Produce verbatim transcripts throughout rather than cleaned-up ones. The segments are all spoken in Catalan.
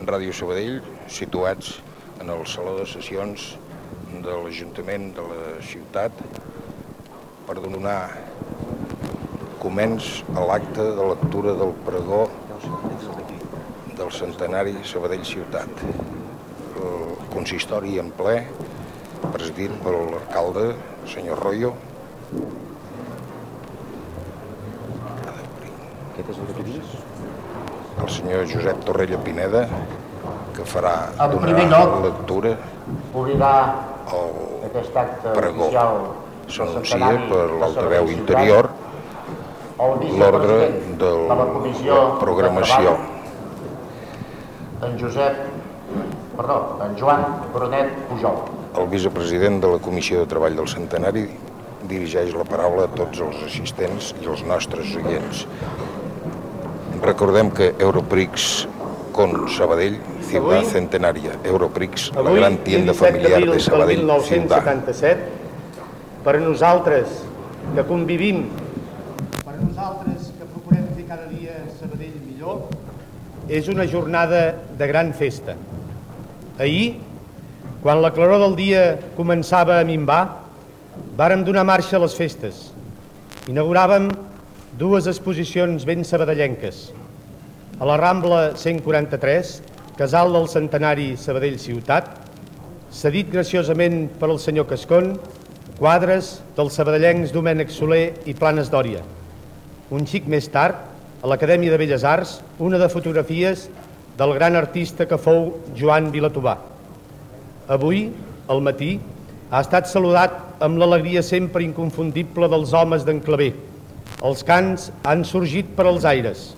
Ràdio Sabadell, situats en el Saló de Sessions de l'Ajuntament de la ciutat per donar començ a l'acte de lectura del pregó del centenari Sabadell Ciutat. El consistori en ple, presidit per l'alcalde, senyor Royo. El senyor Josep Torrella Pineda, que farà donar lectura al pregó. S'anuncia per l'altaveu interior l'ordre de la programació. En Josep, perdó, en Joan Brunet Pujol. El vicepresident de la Comissió de Treball del Centenari dirigeix la paraula a tots els assistents i els nostres oients. Recordem que Europrix con Sabadell, ciutat centenària. Europrix, la gran tienda familiar de Sabadell, ciutat. Avui, dinou setanta-set, per a nosaltres que convivim, per a nosaltres que procurem fer cada dia Sabadell millor, és una jornada de gran festa. Ahir, quan la claror del dia començava a minvar, vàrem donar marxa a les festes. Inauguràvem dues exposicions ben sabadellenques. A la Rambla cent quaranta-tres, casal del centenari Sabadell Ciutat, cedit graciosament per el senyor Cascón, quadres dels sabadellencs Domènec Soler i Planes Dòria. Un xic més tard, a l'Acadèmia de Belles Arts, una de fotografies del gran artista que fou Joan Vilatobà. Avui, al matí, ha estat saludat amb l'alegria sempre inconfundible dels homes d'en Clavé. Els cants han sorgit per als aires.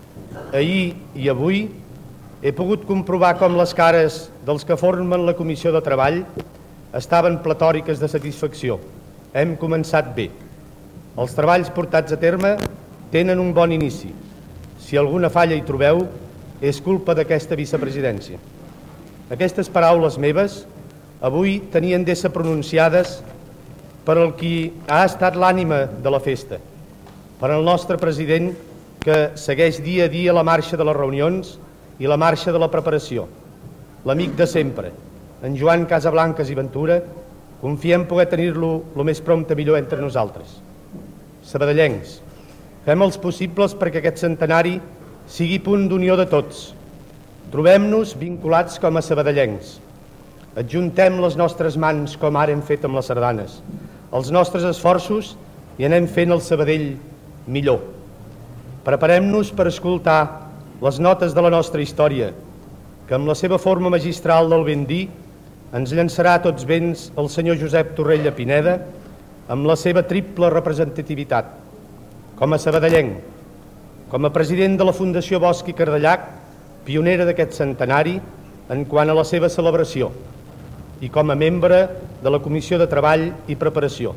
Ahir i avui he pogut comprovar com les cares dels que formen la Comissió de Treball estaven pletòriques de satisfacció. Hem començat bé. Els treballs portats a terme tenen un bon inici. Si alguna falla hi trobeu, és culpa d'aquesta vicepresidència. Aquestes paraules meves avui tenien d'ésser pronunciades per al qui ha estat l'ànima de la festa, per al nostre president que segueix dia a dia la marxa de les reunions i la marxa de la preparació. L'amic de sempre, en Joan Casablancas i Ventura, confiem poder tenir-lo el més prompte millor entre nosaltres. Sabadellencs, fem els possibles perquè aquest centenari sigui punt d'unió de tots. Trobem-nos vinculats com a sabadellencs. Adjuntem les nostres mans com ara hem fet amb les sardanes, els nostres esforços i anem fent el Sabadell millor. Preparem-nos per escoltar les notes de la nostra història, que amb la seva forma magistral del ben dir ens llançarà a tots vents el senyor Josep Torrella Pineda amb la seva triple representativitat. Com a sabadellenc, com a president de la Fundació Bosch i Cardellac, pionera d'aquest centenari en quant a la seva celebració, i com a membre de la Comissió de Treball i Preparació.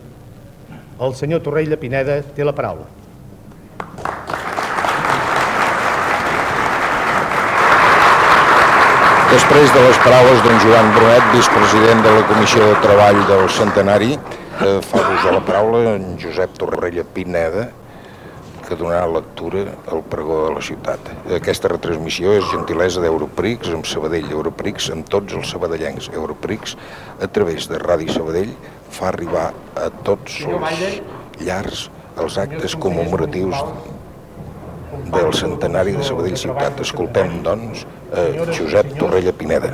El senyor Torrella Pineda té la paraula. Després de les paraules d'en Joan Brunet, vicepresident de la Comissió de Treball del Centenari, fa ús de la paraula en Josep Torrella Pineda, que donarà lectura al pregó de la ciutat. Aquesta retransmissió és gentilesa d'Europrix amb Sabadell, Europrix amb tots els sabadellencs. Europrix, a través de Ràdio Sabadell, fa arribar a tots els llars els actes commemoratius del centenari de Sabadell Ciutat. Escoltem, doncs, a Josep Torrella Pineda.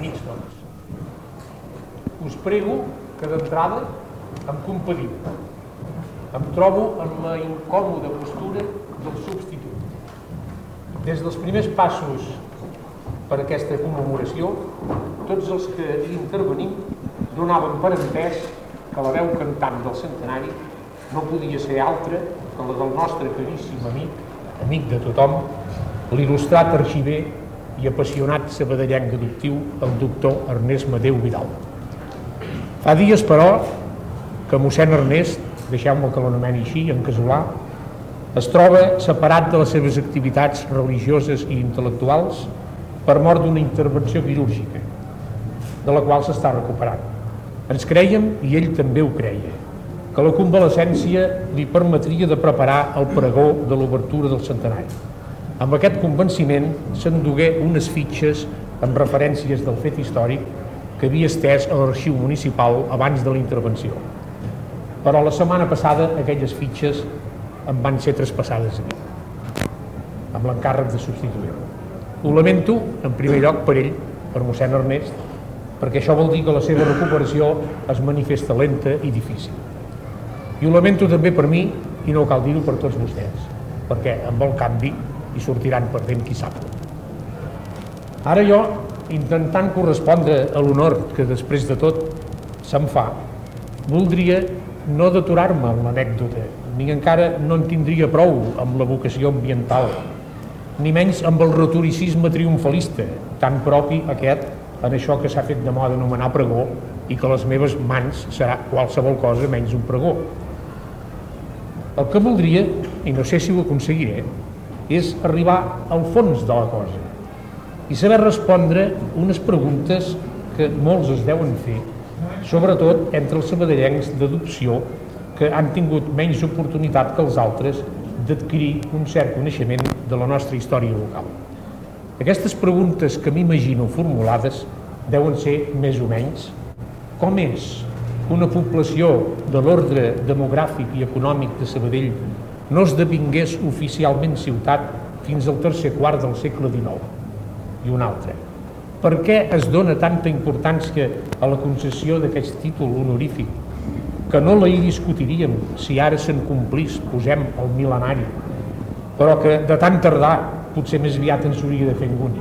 Us prego que d'entrada em compadiu. Em trobo en la incòmoda postura del substitut. Des dels primers passos per aquesta commemoració, tots els que hi intervenim donaven per entès que la veu cantant del centenari no podia ser altra que la del nostre caríssim amic, amic de tothom, l'il·lustrat arxiver i apassionat sabadellenc adoptiu, el doctor Ernest Madeu Vidal. Fa dies, però, que mossèn Ernest, deixeu-me que l'anomeni així, en casolà, es troba separat de les seves activitats religioses i intel·lectuals per mort d'una intervenció quirúrgica, de la qual s'està recuperant. Ens crèiem, i ell també ho creia, que la convalescència li permetria de preparar el pregó de l'obertura del centenari. Amb aquest convenciment s'endugué unes fitxes amb referències del fet històric que havia estès a l'arxiu municipal abans de la intervenció. Però la setmana passada aquelles fitxes em van ser traspassades a mi, amb l'encàrrec de substituir-lo. Ho lamento, en primer lloc, per ell, per mossèn Ernest, perquè això vol dir que la seva recuperació es manifesta lenta i difícil. I ho lamento també per mi, i no cal dir-ho per tots vostès, perquè amb el canvi hi sortiran perdent qui sap. Ara jo, intentant correspondre a l'honor que després de tot se'm fa, voldria no deturar-me en l'anècdota, ni encara no en tindria prou amb la vocació ambiental, ni menys amb el retoricisme triomfalista, tan propi aquest en això que s'ha fet de moda anomenar pregó i que a les meves mans serà qualsevol cosa menys un pregó. El que voldria, i no sé si ho aconseguiré, és arribar al fons de la cosa i saber respondre unes preguntes que molts es deuen fer, sobretot entre els sabadellencs d'adopció que han tingut menys oportunitat que els altres d'adquirir un cert coneixement de la nostra història local. Aquestes preguntes que m'imagino formulades deuen ser més o menys: com és que una població de l'ordre demogràfic i econòmic de Sabadell no esdevingués oficialment ciutat fins al tercer quart del segle dinou? I una altra: per què es dona tanta importància a la concessió d'aquest títol honorífic, que no la hi discutiríem si ara se'n complís, posem, el mil·lenari, però que de tant tardar potser més aviat ens hauria de fer enguni?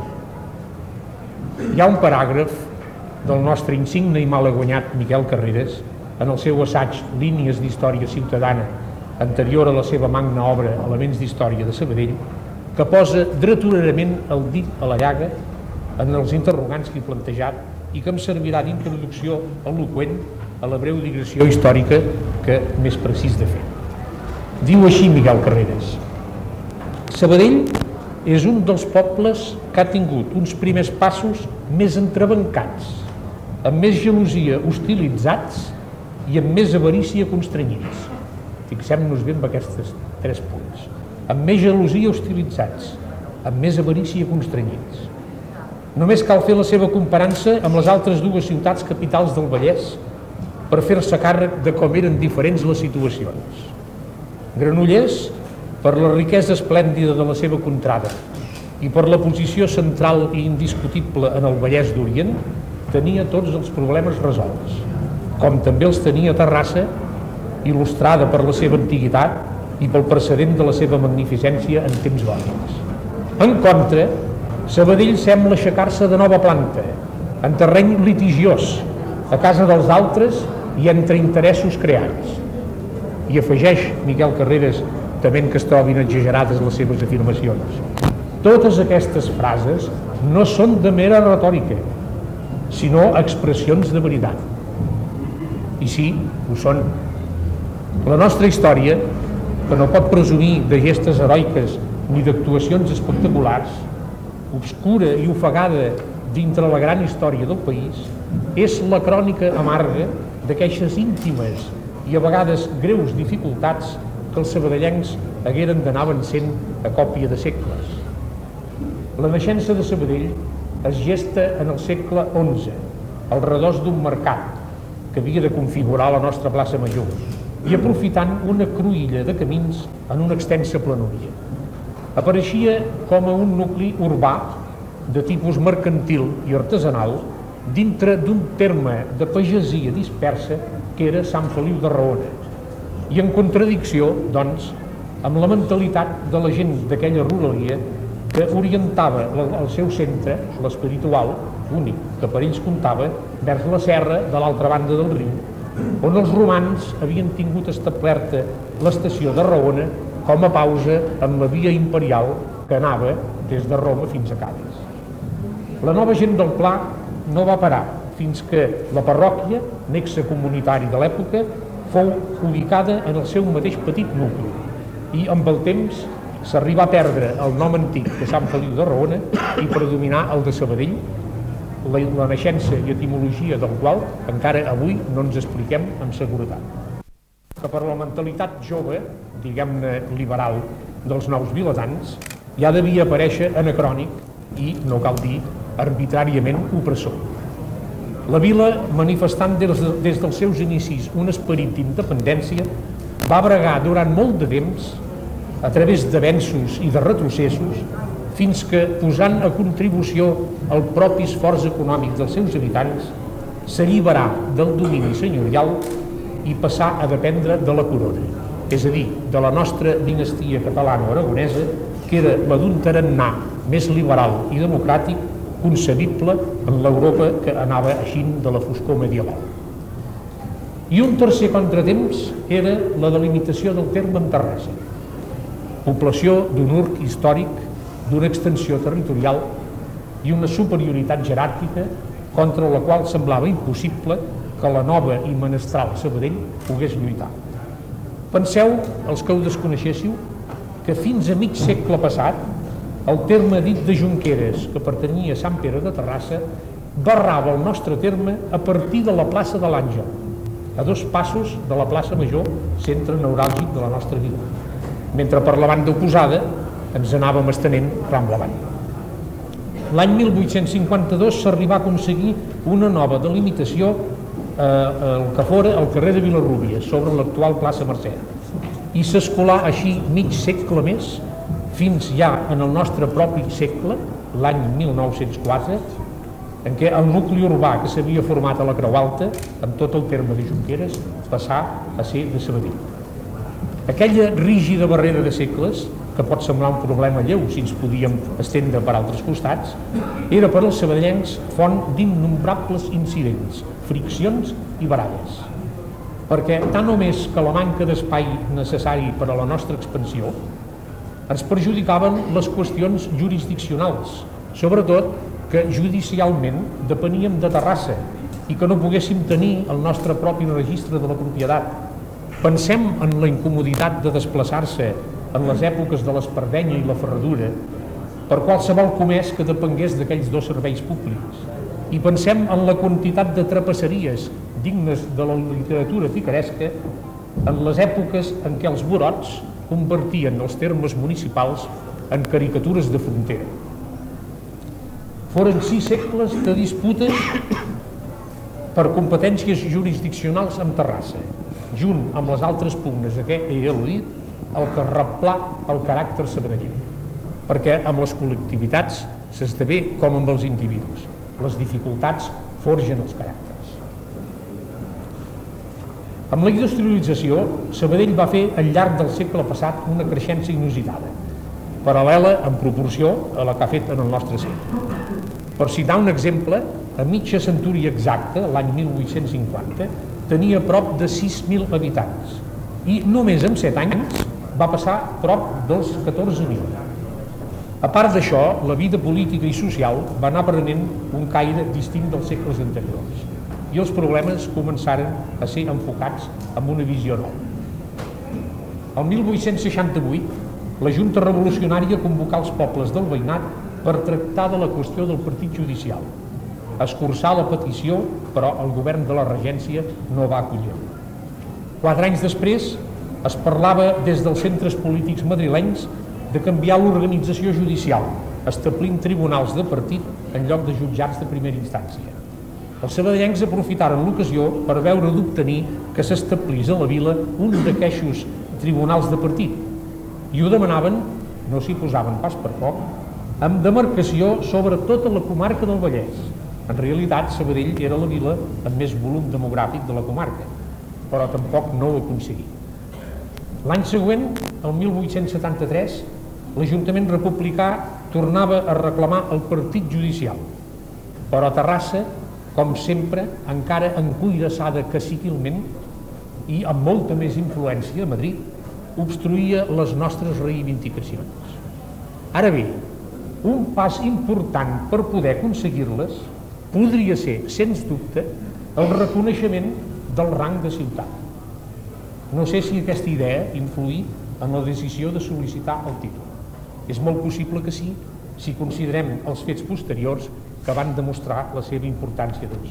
Hi ha un paràgraf del nostre insigne i malaguanyat Miquel Carreras, en el seu assaig Línies d'Història Ciutadana, anterior a la seva magna obra Elements d'Història de Sabadell, que posa dreturament el dit a la llaga en els interrogants que he plantejat i que em servirà d'introducció eloqüent a la breu digressió històrica que m'és precís de fer. Diu així Miquel Carreras: Sabadell és un dels pobles que ha tingut uns primers passos més entrebancats, amb més gelosia hostilitzats i amb més avarícia constrenyits. Fixem-nos bé en aquests tres punts. Amb més gelosia hostilitzats, amb més avarícia constrenyits. Només cal fer la seva comparança amb les altres dues ciutats capitals del Vallès per fer-se càrrec de com eren diferents les situacions. Granollers, per la riquesa esplèndida de la seva contrada i per la posició central i indiscutible en el Vallès d'Orient, tenia tots els problemes resolts, com també els tenia Terrassa, il·lustrada per la seva antiguitat i pel precedent de la seva magnificència en temps gòtics. En contra, Sabadell sembla aixecar-se de nova planta, en terreny litigiós, a casa dels altres i entre interessos creats. I afegeix Miquel Carreras, tement que es trobin exagerades les seves afirmacions: totes aquestes frases no són de mera retòrica, sinó expressions de veritat. I sí, ho són. La nostra història, que no pot presumir de gestes heroiques ni d'actuacions espectaculars, obscura i ofegada dintre la gran història del país, és la crònica amarga d'aquestes íntimes i a vegades greus dificultats que els sabadellencs hagueren d'anar vencent a còpia de segles. La naixença de Sabadell es gesta en el segle onze, al redós d'un mercat que havia de configurar la nostra plaça Major, i aprofitant una cruïlla de camins en una extensa planúria. Apareixia com a un nucli urbà de tipus mercantil i artesanal dintre d'un terme de pagesia dispersa que era Sant Feliu de Roona, i en contradicció, doncs, amb la mentalitat de la gent d'aquella ruralia que orientava el seu centre, l'espiritual, únic que per ells comptava, vers la serra de l'altra banda del riu, on els romans havien tingut establerta l'estació de Raona com a pausa en la via imperial que anava des de Roma fins a Cadis. La nova gent del Pla no va parar fins que la parròquia, nexe comunitari de l'època, fou ubicada en el seu mateix petit nucli i amb el temps s'arribà a perdre el nom antic de Sant Feliu de Roona i predominar el de Sabadell, la, la naixença i etimologia del qual encara avui no ens expliquem amb seguretat. Que per la mentalitat jove, diguem-ne liberal, dels nous vilatans, ja devia aparèixer anacrònic i, no cal dir, arbitràriament opressor. La vila, manifestant des, des dels seus inicis un esperit d'independència, va bregar durant molt de temps, a través d'avenços i de retrocessos, fins que, posant a contribució el propi esforç econòmic dels seus habitants, s'alliberà del domini senyorial i passà a dependre de la corona, és a dir, de la nostra dinastia catalana-aragonesa, que era la d'un tarannà més liberal i democràtic concebible en l'Europa que anava així de la foscor medieval. I un tercer contratemps era la delimitació del terme en Terrassa, població d'un urc històric, d'una extensió territorial i una superioritat jeràrquica contra la qual semblava impossible que la nova i menestral Sabadell pogués lluitar. Penseu, els que ho desconeixéssiu, que fins a mig segle passat el terme dit de Junqueres, que pertanyia a Sant Pere de Terrassa, barrava el nostre terme a partir de la plaça de l'Àngel, a dos passos de la plaça Major, centre neuràlgic de la nostra vila, mentre per la banda oposada ens anàvem estenent ram avall. L'any mil vuit-cents cinquanta-dos s'arribà a aconseguir una nova delimitació eh, el que fora el carrer de Vilarrúbies, sobre l'actual plaça Mercè, i s'escolà així mig segle més, fins ja en el nostre propi segle, l'any mil nou-cents quatre, en què el nucli urbà que s'havia format a la Creu Alta, amb tot el terme de Junqueres, passà a ser de Sabadell. Aquella rígida barrera de segles, que pot semblar un problema lleu si ens podíem estendre per altres costats, era per als sabadellencs font d'innombrables incidents, friccions i baralles. Perquè tant o més que la manca d'espai necessari per a la nostra expansió ens perjudicaven les qüestions jurisdiccionals, sobretot que judicialment depeníem de Terrassa i que no poguéssim tenir el nostre propi registre de la propietat. Pensem en la incomoditat de desplaçar-se en les èpoques de l'Espardenya i la Ferradura per qualsevol comès que depengués d'aquells dos serveis públics. I pensem en la quantitat de trapasseries dignes de la literatura picaresca en les èpoques en què els burots convertien els termes municipals en caricatures de frontera. Foren sis segles de disputes per competències jurisdiccionals amb Terrassa, junt amb les altres pugnes que he al·ludit, el que replà el caràcter sabadellenc, perquè amb les col·lectivitats s'esdevé com amb els individus. Les dificultats forgen els caràcters. Amb la industrialització, Sabadell va fer al llarg del segle passat una creixença inusitada, paral·lela en proporció a la que ha fet en el nostre segle. Per citar un exemple, a mitja centúria exacta, l'any mil vuit-cents cinquanta, tenia prop de sis mil habitants i només en set anys va passar prop dels catorze mil. A part d'això, la vida política i social va anar prenent un caire distint dels segles anteriors i els problemes començaren a ser enfocats amb una visió nova. El mil vuit-cents seixanta-vuit, la Junta Revolucionària convocà els pobles del veïnat per tractar de la qüestió del partit judicial. Escurçà la petició, però el govern de la regència no va acollir. Quatre anys després, es parlava des dels centres polítics madrilenys de canviar l'organització judicial, establint tribunals de partit en lloc de jutjats de primera instància. Els sabadellencs aprofitaren l'ocasió per veure d'obtenir que s'establís a la vila un d'aquestos tribunals de partit i ho demanaven, no s'hi posaven pas per poc, amb demarcació sobre tota la comarca del Vallès. En realitat, Sabadell era la vila amb més volum demogràfic de la comarca, però tampoc no ho aconseguí. L'any següent, el mil vuit-cents setanta-tres, l'Ajuntament republicà tornava a reclamar el partit judicial, però Terrassa, com sempre, encara encuirassada caciquilment i amb molta més influència a Madrid, obstruïa les nostres reivindicacions. Ara bé, un pas important per poder aconseguir-les podria ser, sens dubte, el reconeixement del rang de ciutat. No sé si aquesta idea influï en la decisió de sol·licitar el títol. És molt possible que sí, si considerem els fets posteriors que van demostrar la seva importància d'avui.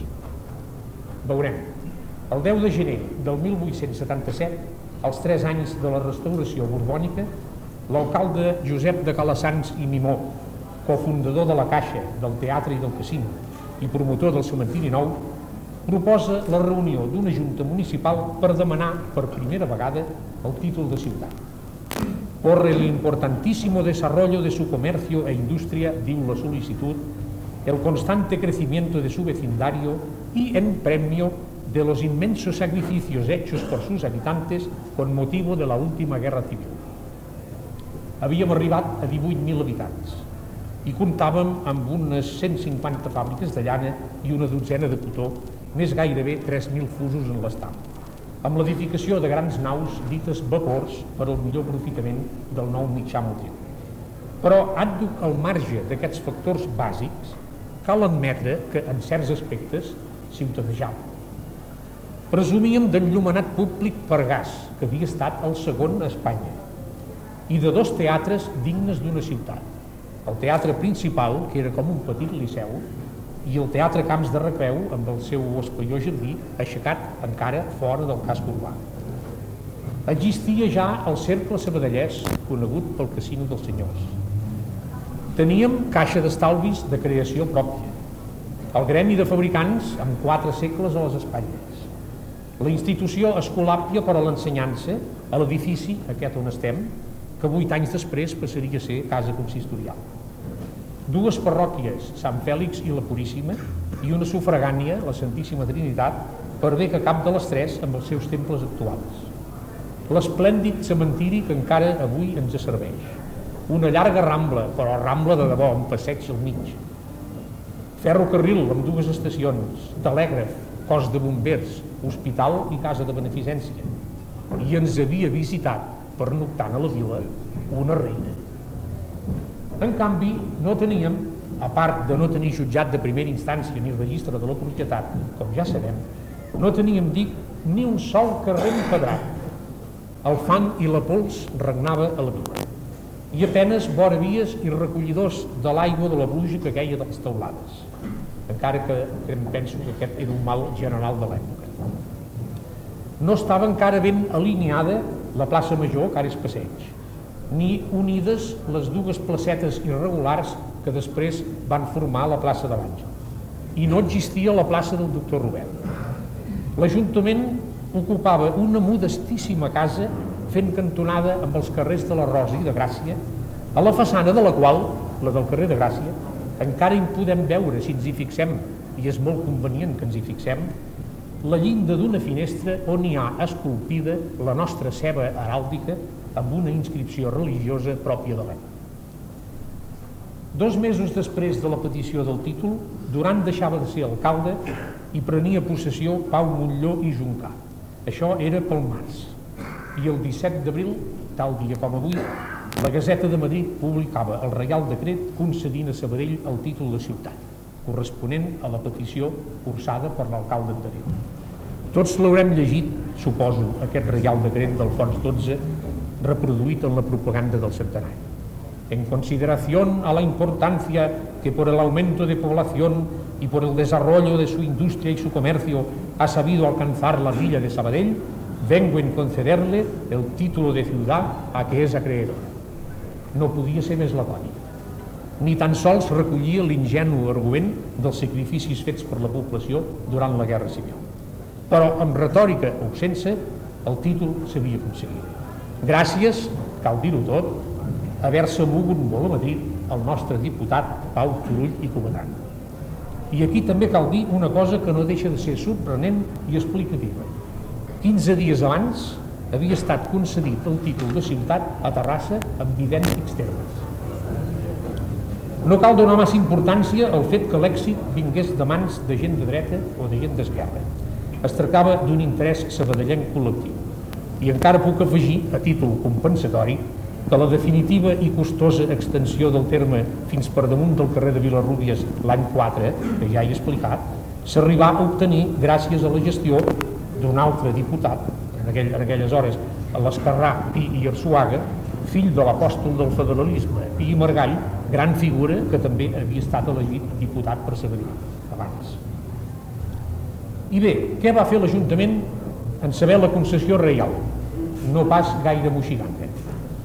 Veurem. El deu de gener del mil vuit-cents setanta-set, als tres anys de la restauració borbònica, l'alcalde Josep de Calassanç i Mimó, cofundador de la Caixa, del Teatre i del Casino i promotor del Cementiri Nou, proposa la reunió d'una junta municipal per demanar per primera vegada el títol de ciutat. Por el importantísimo desarrollo de su comercio e industria, diu la sol·licitud, el constante crecimiento de su vecindario y en premio de los inmensos sacrificios hechos por sus habitantes con motivo de la última guerra civil. Havíem arribat a divuit mil habitants i comptàvem amb unes cent cinquanta fàbriques de llana i una dotzena de cotó, més gairebé tres mil fusos en l'estam, amb l'edificació de grans naus dites vapors per al millor aprofitament del nou mitjà motriu. Però, al marge d'aquests factors bàsics, cal admetre que, en certs aspectes, ciutadejàvem. Presumíem d'enllumenat públic per gas, que havia estat el segon a Espanya, i de dos teatres dignes d'una ciutat. El teatre principal, que era com un petit liceu, i el Teatre Camps de Recreu, amb el seu espaiós jardí, aixecat encara fora del casc urbà. Existia ja el cercle sabadellès, conegut pel Casino dels Senyors. Teníem caixa d'estalvis de creació pròpia, el gremi de fabricants amb quatre segles a les espatlles, la institució escolàpia per a l'ensenyança a l'edifici aquest on estem, que vuit anys després passaria a ser casa consistorial. Dues parròquies, Sant Fèlix i la Puríssima, i una sufragània, la Santíssima Trinitat, per bé que cap de les tres amb els seus temples actuals. L'esplèndid cementiri que encara avui ens serveix. Una llarga rambla, però rambla de debò, amb passeig al mig. Ferrocarril amb dues estacions, telègraf, cos de bombers, hospital i casa de beneficència. I ens havia visitat, pernoctant a la vila, una reina. En canvi, no teníem, a part de no tenir jutjat de primera instància ni registre de la propietat, com ja sabem, no teníem, dic, ni un sol carrer empedrat. El fang i la pols regnava a la vila. I apenes vora vies i recollidors de l'aigua de la pluja que queia de les teulades, encara que em penso que aquest era un mal general de l'època. No estava encara ben alineada la plaça Major, que ara és passeig, ni unides les dues placetes irregulars que després van formar la plaça de l'Àngel. I no existia la plaça del doctor Robert. L'Ajuntament ocupava una modestíssima casa fent cantonada amb els carrers de la Rosa i de Gràcia, a la façana de la qual, la del carrer de Gràcia, encara hi podem veure, si ens hi fixem, i és molt convenient que ens hi fixem, la llinda d'una finestra on hi ha esculpida la nostra ceba heràldica amb una inscripció religiosa pròpia de l'època. Dos mesos després de la petició del títol, Duran deixava de ser alcalde i prenia possessió Pau Montllor i Juncà. Això era pel març. I el disset d'abril, tal dia com avui, la Gaceta de Madrid publicava el Reial Decret concedint a Sabadell el títol de ciutat, corresponent a la petició cursada per l'alcalde anterior. Tots l'haurem llegit, suposo, aquest Reial Decret d'Alfons dotze, reproduït en la propaganda del centenari. En consideración a la importancia que por el aumento de población y por el desarrollo de su industria y su comercio ha sabido alcanzar la villa de Sabadell, vengo en concederle el título de ciudad a que es acreedor. No podia ser més lacònic. Ni tan sols recollia l'ingenu argument dels sacrificis fets per la població durant la Guerra Civil. Però, amb retòrica o sense, el títol s'havia aconseguit. Gràcies, cal dir-ho tot, a haver-se mogut molt a Madrid el nostre diputat Pau Turull i Cometran. I aquí també cal dir una cosa que no deixa de ser sorprenent i explicativa. quinze dies abans havia estat concedit el títol de ciutat a Terrassa amb idèntics termes. No cal donar massa importància al fet que l'èxit vingués de mans de gent de dreta o de gent d'esquerra. Es tractava d'un interès sabadellenc col·lectiu. I encara puc afegir, a títol compensatori, que la definitiva i costosa extensió del terme fins per damunt del carrer de Vilarrúbies l'any quatre, que ja he explicat, s'arribà a obtenir gràcies a la gestió d'un altre diputat, en, aquell, en aquelles hores, a l'Esquerrà Pi i Arsuaga, fill de l'apòstol del federalisme, Pi i Margall, gran figura que també havia estat elegit diputat per Sabadell abans. I bé, què va fer l'Ajuntament en saber la concessió reial? No pas gaire moixiganga.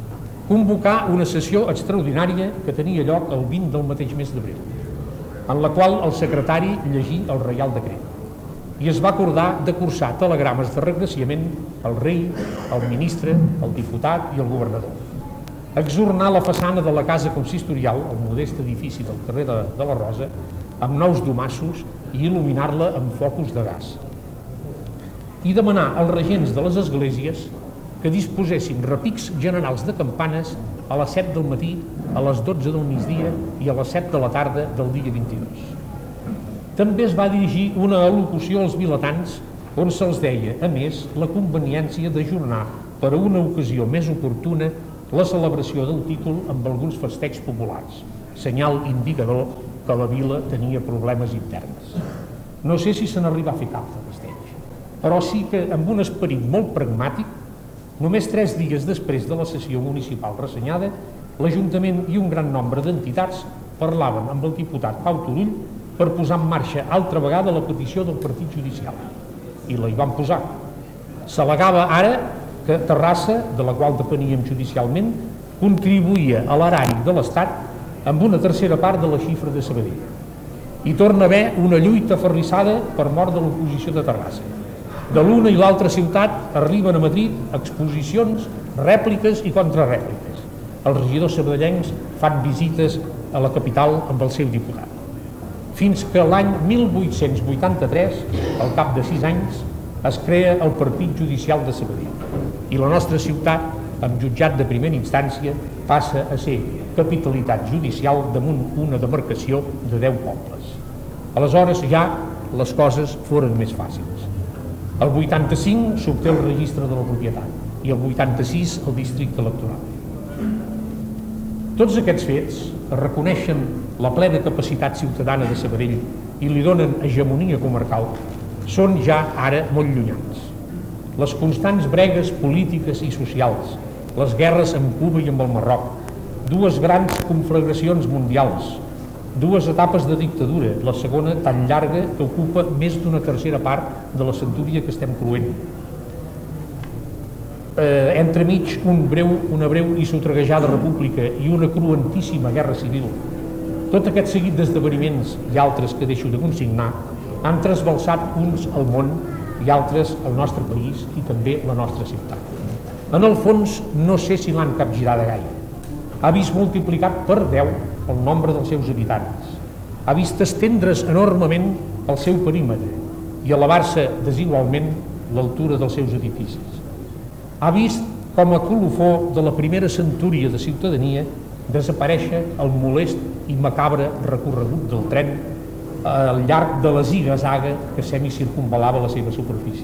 convocar una sessió extraordinària que tenia lloc el vint del mateix mes d'abril, en la qual el secretari llegí el Reial Decret i es va acordar de cursar telegrames de regressiament al rei, al ministre, al diputat i al governador. Exornar la façana de la casa consistorial, el modest edifici del carrer de, de la Rosa, amb nous domassos i il·luminar-la amb focus de gas. I demanar als regents de les esglésies que disposessin repics generals de campanes a les set del matí, a les dotze del migdia i a les set de la tarda del dia vint-i-dos. També es va dirigir una al·locució als vilatans on se'ls deia, a més, la conveniència d'ajornar per a una ocasió més oportuna la celebració del títol amb alguns festecs populars, senyal indicador que la vila tenia problemes interns. No sé si se n'arriba a fer cap de festeig, però sí que amb un esperit molt pragmàtic, només tres dies després de la sessió municipal ressenyada, l'Ajuntament i un gran nombre d'entitats parlaven amb el diputat Pau Turull per posar en marxa altra vegada la petició del partit judicial. I la hi van posar. S'al·legava ara que Terrassa, de la qual depeníem judicialment, contribuïa a l'erari de l'Estat amb una tercera part de la xifra de Sabadell. I torna a haver una lluita aferrissada per mort de l'oposició de Terrassa. De l'una i l'altra ciutat arriben a Madrid exposicions, rèpliques i contrarèpliques. Els regidors sabadellencs fan visites a la capital amb el seu diputat. Fins que l'any mil vuit-cents vuitanta-tres, al cap de sis anys, es crea el Partit Judicial de Sabadell i la nostra ciutat, amb jutjat de primera instància, passa a ser capitalitat judicial damunt una demarcació de deu pobles. Aleshores ja les coses foren més fàcils. El vuitanta-cinc s'obté el registre de la propietat i el vuitanta-sis el districte electoral. Tots aquests fets reconeixen la plena capacitat ciutadana de Sabadell i li donen hegemonia comarcal, són ja ara molt llunyans. Les constants bregues polítiques i socials, les guerres amb Cuba i amb el Marroc, dues grans conflagracions mundials, dues etapes de dictadura, la segona tan llarga que ocupa més d'una tercera part de la centúria que estem cruent. Eh, entremig un breu, una breu i sotreguejada república i una cruentíssima guerra civil. Tot aquest seguit d'esdeveniments i altres que deixo de consignar han trasbalsat uns al món i altres al nostre país i també la nostra ciutat. En el fons, no sé si l'han capgirada gaire. Ha vist multiplicat per deu el nombre dels seus habitants. Ha vist estendre's enormement el seu perímetre i elevar-se desigualment l'altura dels seus edificis. Ha vist com a colofó de la primera centúria de ciutadania desaparèixer el molest i macabre recorregut del tren al llarg de la ziga-zaga que semicircunvalava la seva superfície.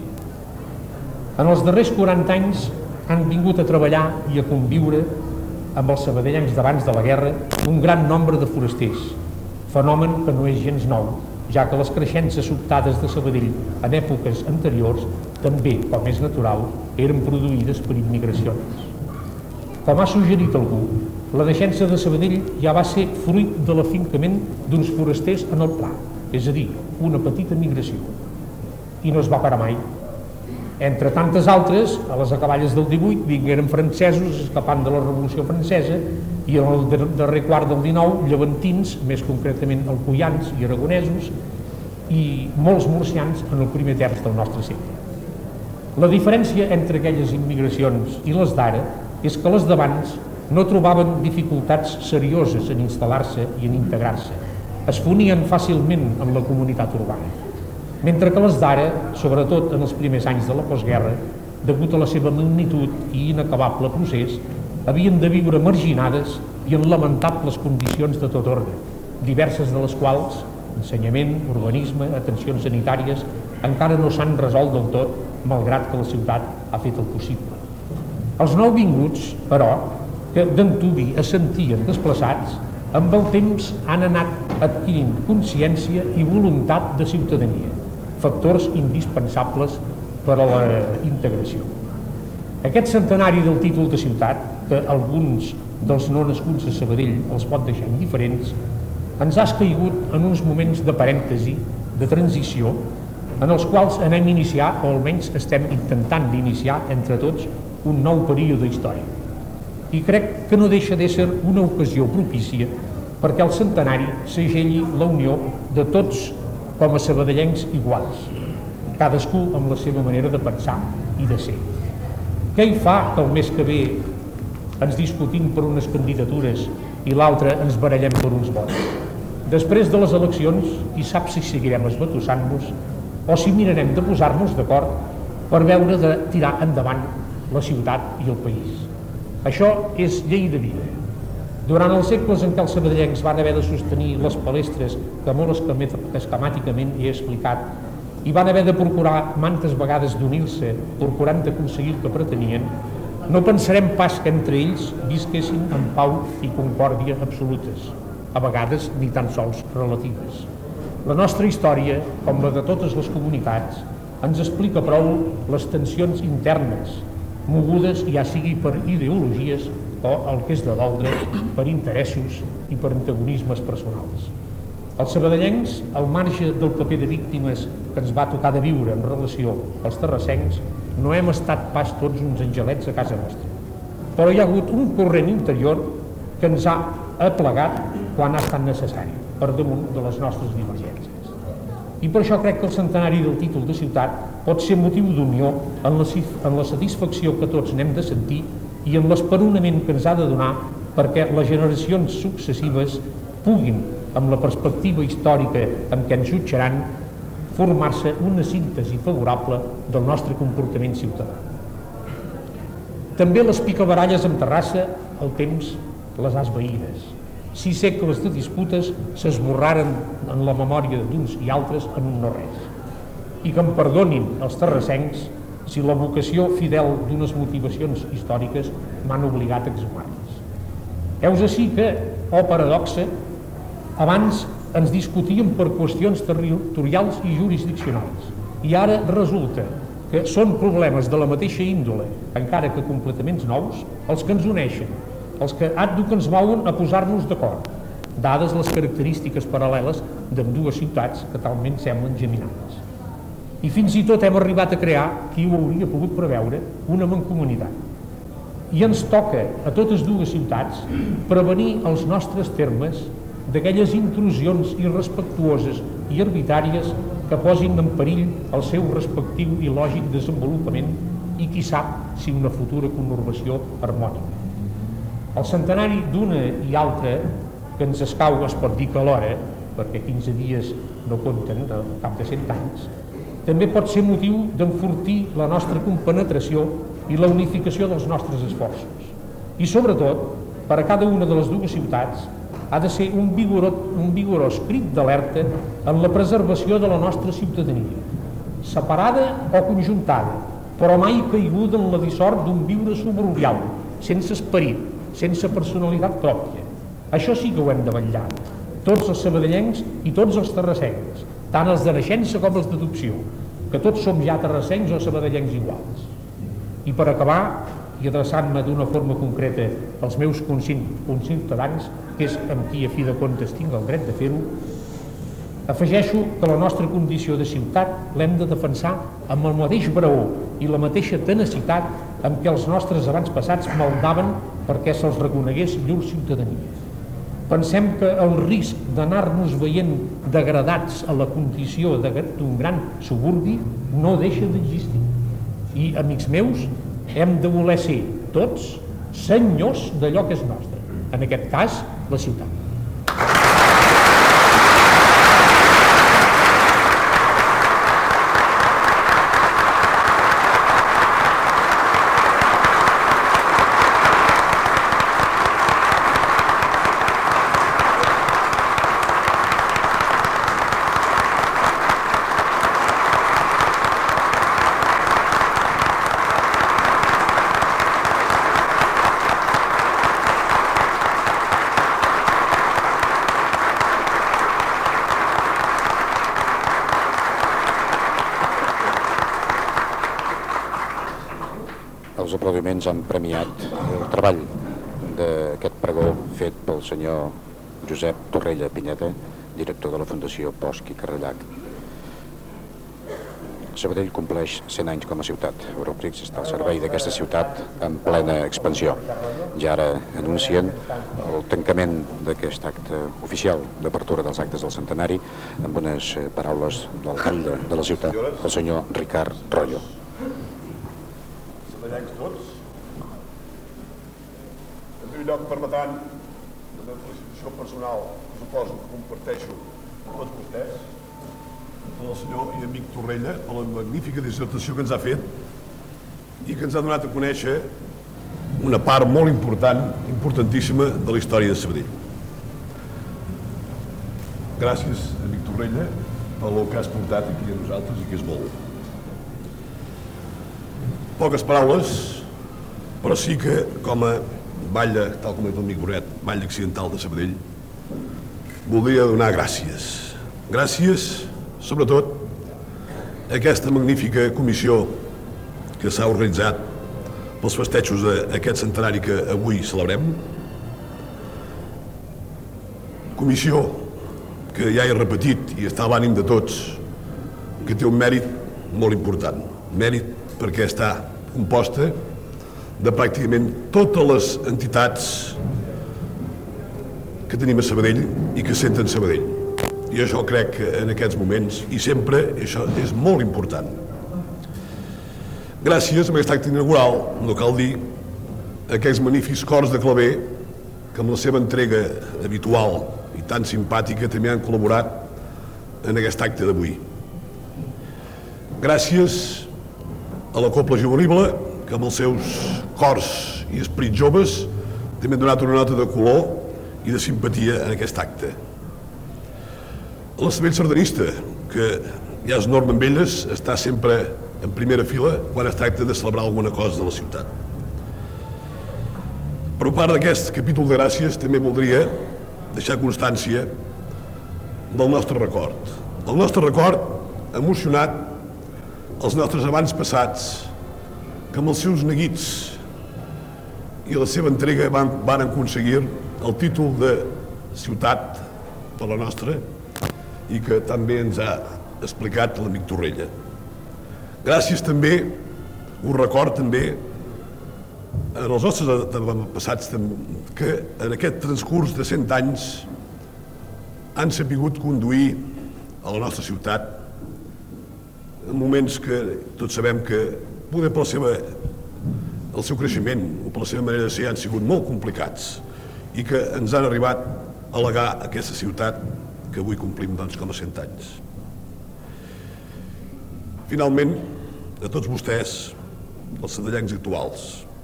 En els darrers quaranta anys han vingut a treballar i a conviure amb els sabadellencs d'abans de la guerra un gran nombre de forasters, fenomen que no és gens nou, ja que les creixences sobtades de Sabadell en èpoques anteriors també, com és natural, eren produïdes per immigracions. Com ha suggerit algú, la naixença de Sabadell ja va ser fruit de l'afincament d'uns forasters en el Pla, és a dir, una petita migració. I no es va parar mai. Entre tantes altres, a les acaballes del divuit vingueren francesos escapant de la Revolució Francesa i en el darrer quart del dinou, llevantins, més concretament alcoians i aragonesos, i molts murcians en el primer terç del nostre segle. La diferència entre aquelles immigracions i les d'ara és que les d'abans no trobaven dificultats serioses en instal·lar-se i en integrar-se. Es fonien fàcilment en la comunitat urbana. Mentre que les d'ara, sobretot en els primers anys de la postguerra, degut a la seva magnitud i inacabable procés, havien de viure marginades i en lamentables condicions de tot ordre, diverses de les quals, ensenyament, urbanisme, atencions sanitàries, encara no s'han resolt del tot, malgrat que la ciutat ha fet el possible. Els nouvinguts, però, que d'antuvi es sentien desplaçats, amb el temps han anat adquirint consciència i voluntat de ciutadania, factors indispensables per a la integració. Aquest centenari del títol de ciutat, que alguns dels no nascuts a Sabadell els pot deixar indiferents, ens ha escaigut en uns moments de parèntesi, de transició, en els quals anem a iniciar, o almenys estem intentant d'iniciar entre tots, un nou període històric. i crec que no deixa d'ésser una ocasió propícia perquè el centenari segelli la unió de tots com a sabadellencs iguals, cadascú amb la seva manera de pensar i de ser. Què hi fa que el mes que ve ens discutim per unes candidatures i l'altre ens barallem per uns vots? Després de les eleccions, qui sap si seguirem esbatussant-nos o si mirarem de posar-nos d'acord per veure de tirar endavant la ciutat i el país. Això és llei de vida. Durant els segles en què els sabadellencs van haver de sostenir les palestres que molt esquemàticament he explicat i van haver de procurar mantes vegades d'unir-se procurant d'aconseguir el que pretenien, no pensarem pas que entre ells visquessin en pau i concòrdia absolutes, a vegades ni tan sols relatives. La nostra història, com la de totes les comunitats, ens explica prou les tensions internes, mogudes ja sigui per ideologies o el que és de doldre per interessos i per antagonismes personals. Els sabadellencs, al marge del paper de víctimes que ens va tocar de viure en relació als terrassencs, no hem estat pas tots uns angelets a casa nostra. Però hi ha hagut un corrent interior que ens ha aplegat quan ha estat necessari, per damunt de les nostres divergències. I per això crec que el centenari del títol de ciutat pot ser motiu d'unió en la, en la satisfacció que tots n'hem de sentir i en l'esperonament que ens ha de donar perquè les generacions successives puguin, amb la perspectiva històrica amb què ens jutjaran, formar-se una síntesi favorable del nostre comportament ciutadà. També les picabaralles amb Terrassa, el temps les ha esvaïdes. Sis segles de disputes s'esborraren en la memòria d'uns i altres en un no-res. I que em perdonin els terrassencs si la vocació fidel d'unes motivacions històriques m'han obligat a exhumar-les. Heus així que, oh paradoxa, abans ens discutíem per qüestions territorials i jurisdiccionals i ara resulta que són problemes de la mateixa índole, encara que completament nous, els que ens uneixen, els que addo que ens mouen a posar-nos d'acord, dades les característiques paral·leles d'ambdues ciutats que talment semblen geminades. I fins i tot hem arribat a crear, qui ho hauria pogut preveure, una mancomunitat. I ens toca a totes dues ciutats prevenir els nostres termes d'aquelles intrusions irrespectuoses i arbitràries que posin en perill el seu respectiu i lògic desenvolupament i qui sap si una futura conurbació harmònica. El centenari d'una i altra, que ens escau es pot dir que alhora, perquè quinze dies no compten al cap de cent anys, també pot ser motiu d'enfortir la nostra compenetració i la unificació dels nostres esforços. I sobretot, per a cada una de les dues ciutats, ha de ser un vigorós, un vigorós crit d'alerta en la preservació de la nostra ciutadania, separada o conjuntada, però mai caiguda en la dissort d'un viure suburbial, sense esperit, sense personalitat pròpia. Això sí que ho hem de vetllar, tots els sabadellencs i tots els terrassencs, tant els de naixença com els d'adopció, que tots som ja terrassencs o sabadellencs iguals. I per acabar, i adreçant-me d'una forma concreta als meus conciutadans, que és amb qui a fi de comptes tinc el dret de fer-ho, afegeixo que la nostra condició de ciutat l'hem de defensar amb el mateix braó i la mateixa tenacitat amb què els nostres avantpassats maldaven perquè se'ls reconegués llur ciutadania. Pensem que el risc d'anar-nos veient degradats a la condició d'un gran suburbi no deixa d'existir. I, amics meus, hem de voler ser tots senyors d'allò que és nostre, en aquest cas, la ciutat. Els aplaudiments han premiat el treball d'aquest pregó fet pel senyor Josep Torrella Pineda, director de la Fundació Bosch i Carrellac. Sabadell compleix cent anys com a ciutat. Europrix està al servei d'aquesta ciutat en plena expansió. Ja ara anuncien el tancament d'aquest acte oficial d'apertura dels actes del centenari amb unes paraules de l'alcalde de la ciutat, el senyor Ricard Royo. Sabadellencs tots. En primer lloc, permetran una felicitació personal, que suposo que comparteixo amb tots vostès, del senyor i amic Torrella, per la magnífica dissertació que ens ha fet i que ens ha donat a conèixer una part molt important, importantíssima, de la història de Sabadell. Gràcies, amic Torrella, per el que has portat aquí a nosaltres i que és molt. Poques paraules, però sí que, com a batlle, tal com ha dit el amic Bonet, batlle accidental de Sabadell, voldria donar gràcies. Gràcies, sobretot, a aquesta magnífica comissió que s'ha organitzat pels festejos d'aquest centenari que avui celebrem. Comissió que ja he repetit i està a l'ànim de tots, que té un mèrit molt important. Mèrit perquè està composta de pràcticament totes les entitats que tenim a Sabadell i que senten Sabadell. I això crec que en aquests moments, i sempre, això és molt important. Gràcies a aquest acte inaugural, no cal dir, a aquests magnífics cors de claver que amb la seva entrega habitual i tan simpàtica també han col·laborat en aquest acte d'avui. Gràcies a la Cobla Juvenible, que amb els seus cors i esperits joves també han donat una nota de color i de simpatia en aquest acte. A la Sabadell sardanista, que ja és norma amb elles, està sempre en primera fila quan es tracta de celebrar alguna cosa de la ciutat. Per part d'aquest capítol de gràcies també voldria deixar constància del nostre record. El nostre record emocionat als nostres abans passats, que amb els seus neguits i la seva entrega van, van aconseguir el títol de ciutat per la nostra i que també ens ha explicat l'amic Torrella. Gràcies també, un record també, en els nostres avantpassats que en aquest transcurs de cent anys han sabut conduir a la nostra ciutat en moments que tots sabem que poder per la seva, el seu creixement o per la seva manera de ser han sigut molt complicats i que ens han arribat a legar aquesta ciutat que avui complim doncs, com a cent anys. Finalment, a tots vostès, els sabadellencs actuals,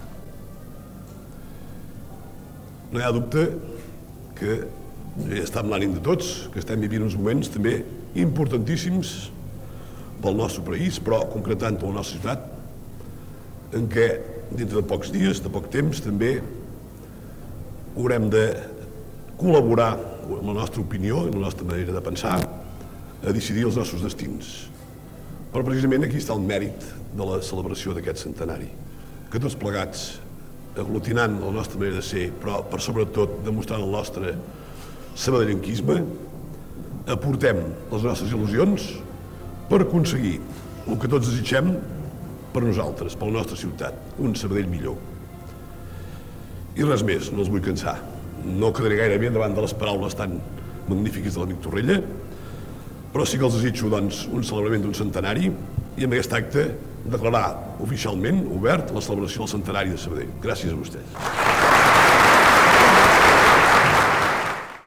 no hi ha dubte que ja està en l'ànim de tots, que estem vivint uns moments també importantíssims pel nostre país, però concretant per la nostra ciutat, en què dintre de pocs dies, de poc temps, també haurem de col·laborar amb la nostra opinió i la nostra manera de pensar a decidir els nostres destins. Però precisament aquí està el mèrit de la celebració d'aquest centenari, que tots plegats, aglutinant la nostra manera de ser, però per sobretot demostrant el nostre sabadellenquisme, aportem les nostres il·lusions per aconseguir el que tots desitgem per nosaltres, per la nostra ciutat, un Sabadell millor. I res més, no els vull cansar. No quedaré gaire bé davant de les paraules tan magnífiques de l'amic Torrella, però sí que els desitjo doncs, un celebrament d'un centenari i amb aquest acte declarar oficialment obert la celebració del centenari de Sabadell. Gràcies a vostès.